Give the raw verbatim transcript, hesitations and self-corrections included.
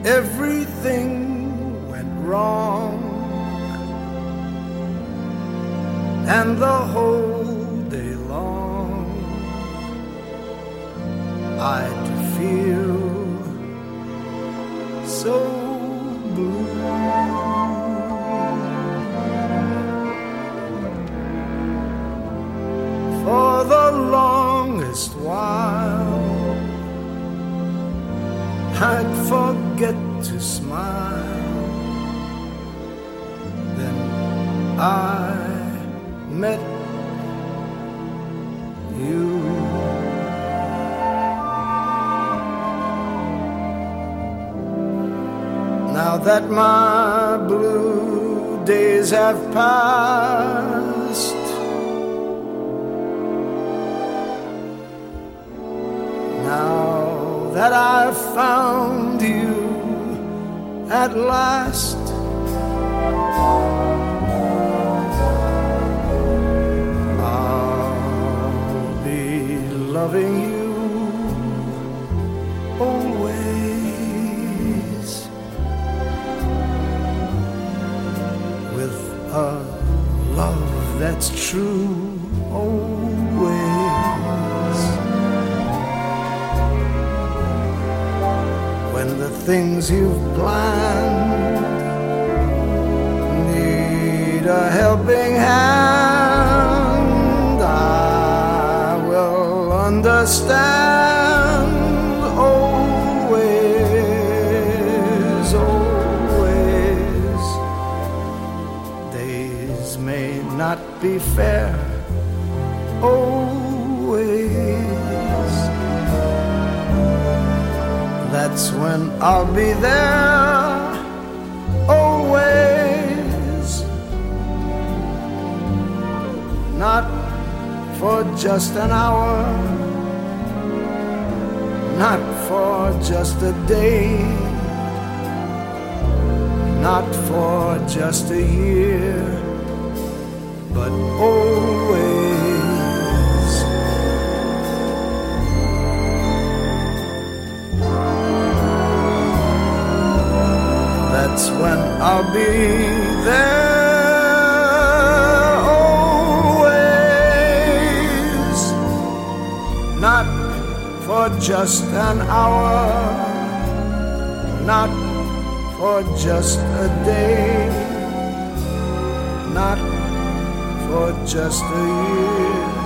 everything went wrong, and the whole day long I'd feel so blue. For the longest while I'd forget to smile. Then I met you. Now that my blue days have passed, now that I've found you at last, I'll be loving you always, with a love that's true always. When the things you've planned need a helping hand, I will understand always, always. Days may not be fair always, that's when I'll be there always. Not for just an hour, not for just a day, not for just a year, but always. That's when I'll be there always. Not for just an hour, not for just a day, not for just a year,